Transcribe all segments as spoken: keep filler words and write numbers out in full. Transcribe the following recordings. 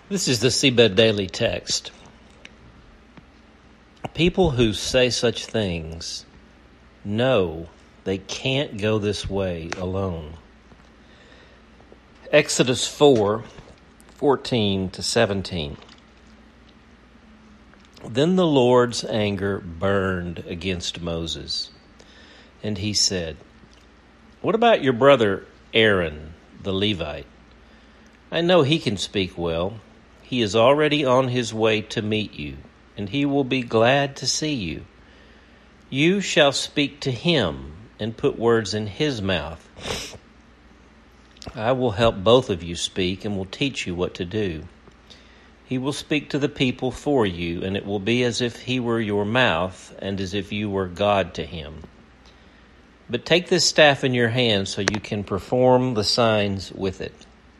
This is the Seabed Daily Text. People who say such things know they can't go this way alone. Exodus four, fourteen to seventeen. Then the Lord's anger burned against Moses, and he said, "What about your brother Aaron, the Levite? I know he can speak well. He is already on his way to meet you, and he will be glad to see you. You shall speak to him and put words in his mouth. I will help both of you speak and will teach you what to do. He will speak to the people for you, and it will be as if he were your mouth and as if you were God to him. But take this staff in your hand so you can perform the signs with it."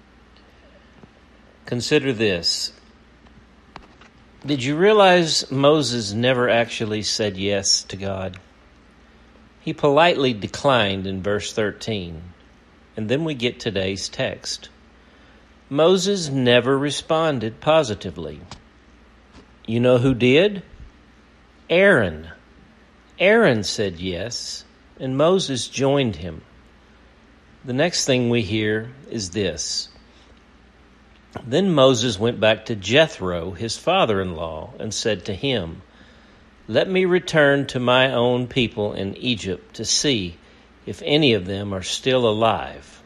Consider this. Did you realize Moses never actually said yes to God? He politely declined in verse thirteen. And then we get today's text. Moses never responded positively. You know who did? Aaron. Aaron said yes, and Moses joined him. The next thing we hear is this. Then Moses went back to Jethro, his father-in-law, and said to him, "Let me return to my own people in Egypt to see if any of them are still alive."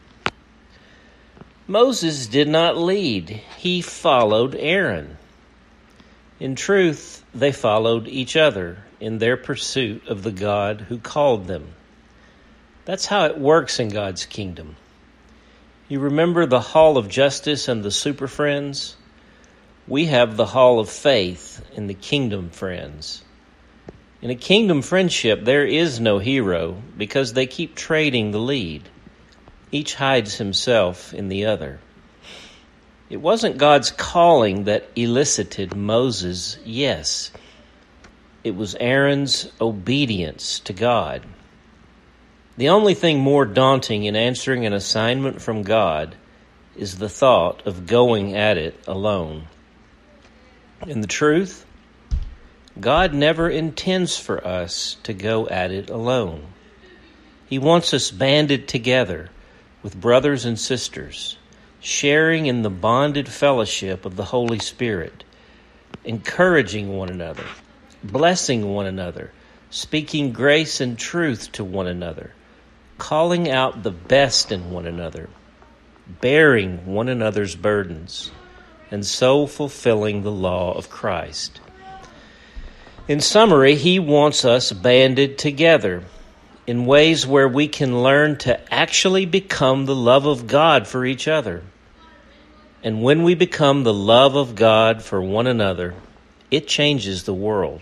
Moses did not lead. He followed Aaron. In truth, they followed each other in their pursuit of the God who called them. That's how it works in God's kingdom. You remember the Hall of Justice and the Super Friends? We have the Hall of Faith in the Kingdom Friends. In a kingdom friendship, there is no hero because they keep trading the lead. Each hides himself in the other. It wasn't God's calling that elicited Moses' yes. It was Aaron's obedience to God. The only thing more daunting in answering an assignment from God is the thought of going at it alone. And the truth, God never intends for us to go at it alone. He wants us banded together with brothers and sisters, sharing in the bonded fellowship of the Holy Spirit, encouraging one another, blessing one another, speaking grace and truth to one another, calling out the best in one another, bearing one another's burdens, and so fulfilling the law of Christ. In summary, he wants us banded together in ways where we can learn to actually become the love of God for each other. And when we become the love of God for one another, it changes the world.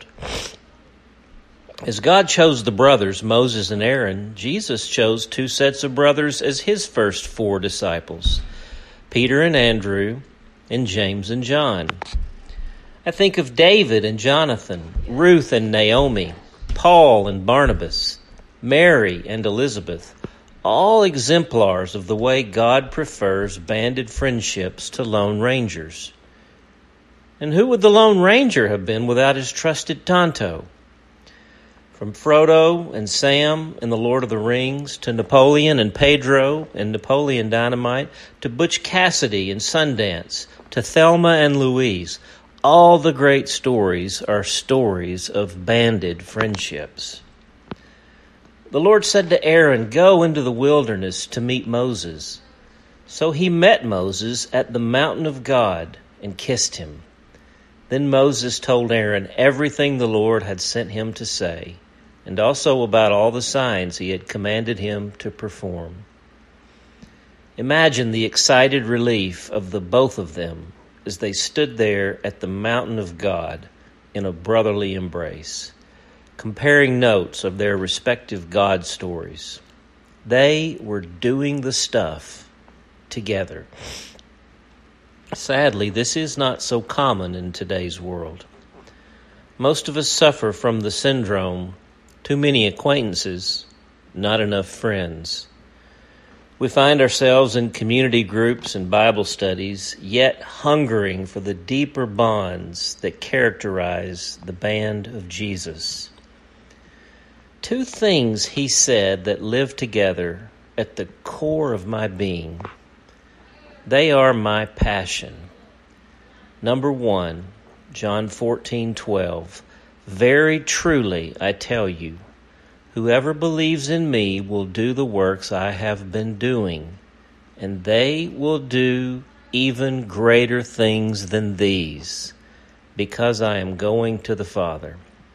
As God chose the brothers, Moses and Aaron, Jesus chose two sets of brothers as his first four disciples, Peter and Andrew, and James and John. I think of David and Jonathan, Ruth and Naomi, Paul and Barnabas, Mary and Elizabeth, all exemplars of the way God prefers banded friendships to lone rangers. And who would the Lone Ranger have been without his trusted Tonto? From Frodo and Sam in The Lord of the Rings, to Napoleon and Pedro and Napoleon Dynamite, to Butch Cassidy and Sundance, to Thelma and Louise, all the great stories are stories of banded friendships. The Lord said to Aaron, "Go into the wilderness to meet Moses." So he met Moses at the mountain of God and kissed him. Then Moses told Aaron everything the Lord had sent him to say, and also about all the signs he had commanded him to perform. Imagine the excited relief of the both of them as they stood there at the mountain of God in a brotherly embrace, comparing notes of their respective God stories. They were doing the stuff together. Sadly, this is not so common in today's world. Most of us suffer from the syndrome, too many acquaintances, not enough friends. We find ourselves in community groups and Bible studies, yet hungering for the deeper bonds that characterize the band of Jesus. Two things he said that live together at the core of my being. They are my passion. Number one, John fourteen twelve. Very truly I tell you, whoever believes in me will do the works I have been doing, and they will do even greater things than these, because I am going to the Father.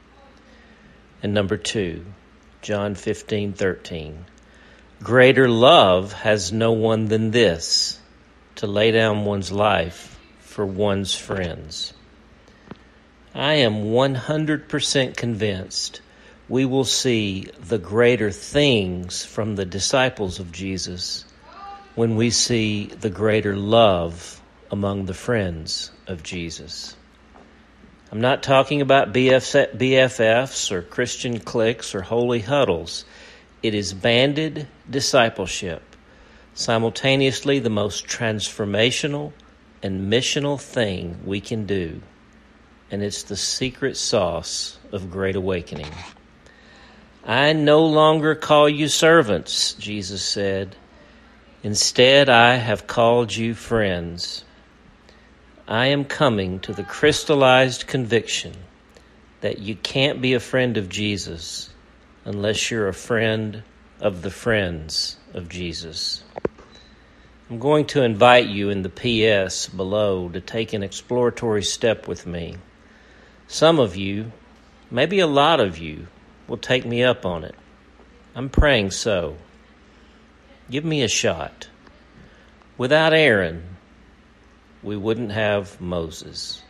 And number two, John fifteen thirteen. Greater love has no one than this, to lay down one's life for one's friends. I am one hundred percent convinced we will see the greater things from the disciples of Jesus when we see the greater love among the friends of Jesus. I'm not talking about B F Fs or Christian cliques or holy huddles. It is banded discipleship, simultaneously the most transformational and missional thing we can do. And it's the secret sauce of Great Awakening. I no longer call you servants, Jesus said. Instead, I have called you friends. I am coming to the crystallized conviction that you can't be a friend of Jesus unless you're a friend of the friends of Jesus. I'm going to invite you in the P S below to take an exploratory step with me. Some of you, maybe a lot of you, will take me up on it. I'm praying so. Give me a shot. Without Aaron, we wouldn't have Moses.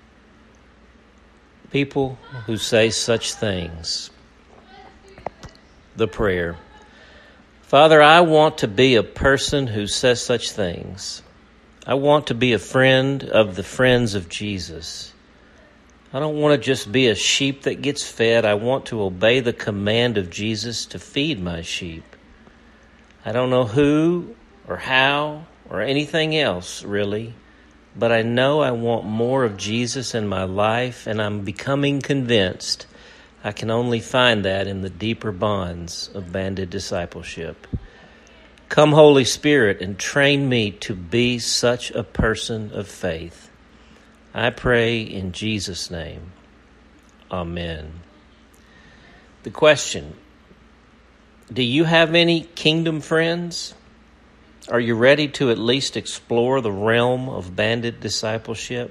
People who say such things. The prayer. Father, I want to be a person who says such things. I want to be a friend of the friends of Jesus. I don't want to just be a sheep that gets fed. I want to obey the command of Jesus to feed my sheep. I don't know who or how or anything else, really, but I know I want more of Jesus in my life, and I'm becoming convinced I can only find that in the deeper bonds of banded discipleship. Come, Holy Spirit, and train me to be such a person of faith. I pray in Jesus' name. Amen. The question, do you have any kingdom friends? Are you ready to at least explore the realm of banded discipleship?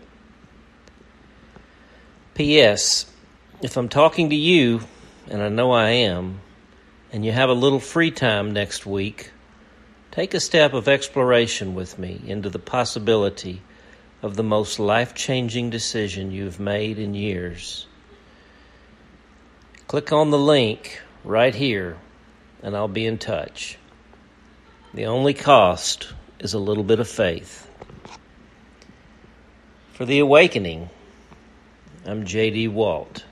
P S. If I'm talking to you, and I know I am, and you have a little free time next week, take a step of exploration with me into the possibility of the most life-changing decision you've made in years. Click on the link right here, and I'll be in touch. The only cost is a little bit of faith. For The Awakening, I'm J D Walt.